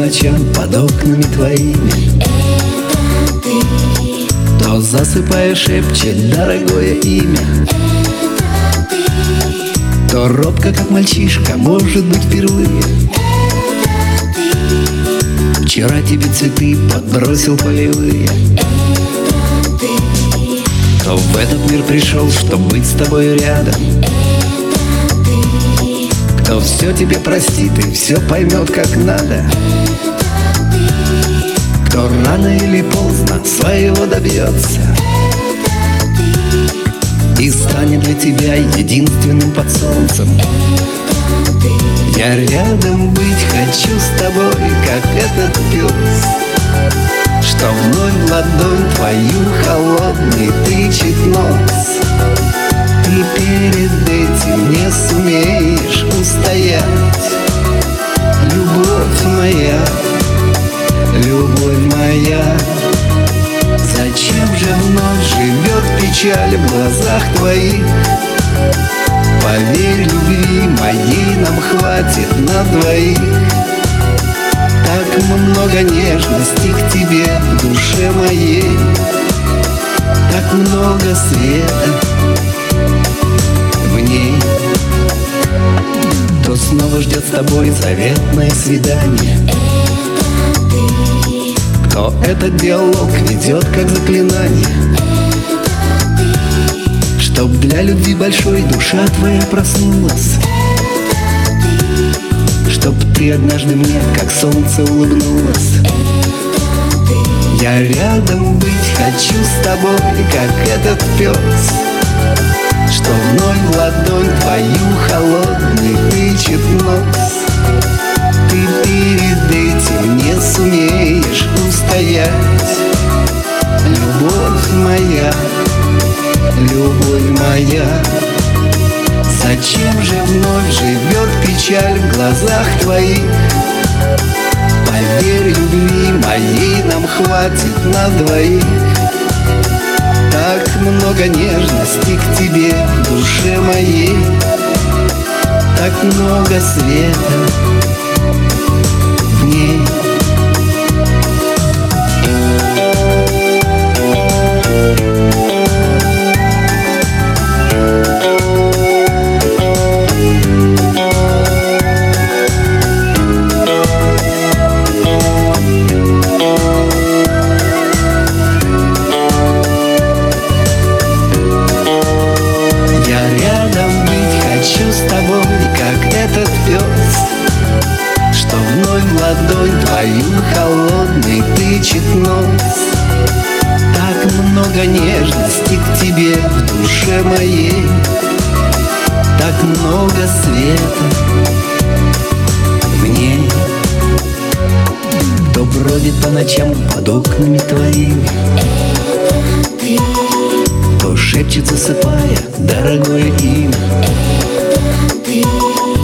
ночам под окнами твоими. Это ты, То засыпая шепчет дорогое имя. это ты, То робко, как мальчишка, может быть впервые. это ты, Вчера тебе цветы подбросил полевые. это ты, То в этот мир пришел, чтоб быть с тобой рядом. это ты, Кто все тебе простит и все поймет как надо. Кто рано или поздно своего добьется и станет для тебя единственным под солнцем. Я рядом быть хочу с тобой, как этот пес, что вновь в ладонь твою холодный тычет нос. Ты перед этим не сумеешь устоять. Любовь моя, любовь моя, зачем же вновь живет печаль в глазах твоих? Поверь, любви моей нам хватит на двоих. Так много нежности к тебе в душе моей, так много света в ней. То снова ждет с тобой заветное свидание. Кто этот диалог ведет как заклинание, чтоб для любви большой душа твоя проснулась, чтоб ты однажды мне как солнце улыбнулась. Я рядом быть хочу с тобой, как этот пес, что вновь в ладонь твою холодный тычет нос. Ты перед этим не сумеешь устоять. Любовь моя, любовь моя, зачем же вновь живет печаль в глазах твоих? Поверь, любви моей нам хватит на двоих. Так много нежности к тебе в душе моей, так много света в ней. Как этот пес, что вновь в ладонь твою холодный тычет нос. Так много нежности к тебе в душе моей, так много света в ней. Кто бродит по ночам под окнами твоими, это ты, кто шепчет, засыпая дорогое имя. ты,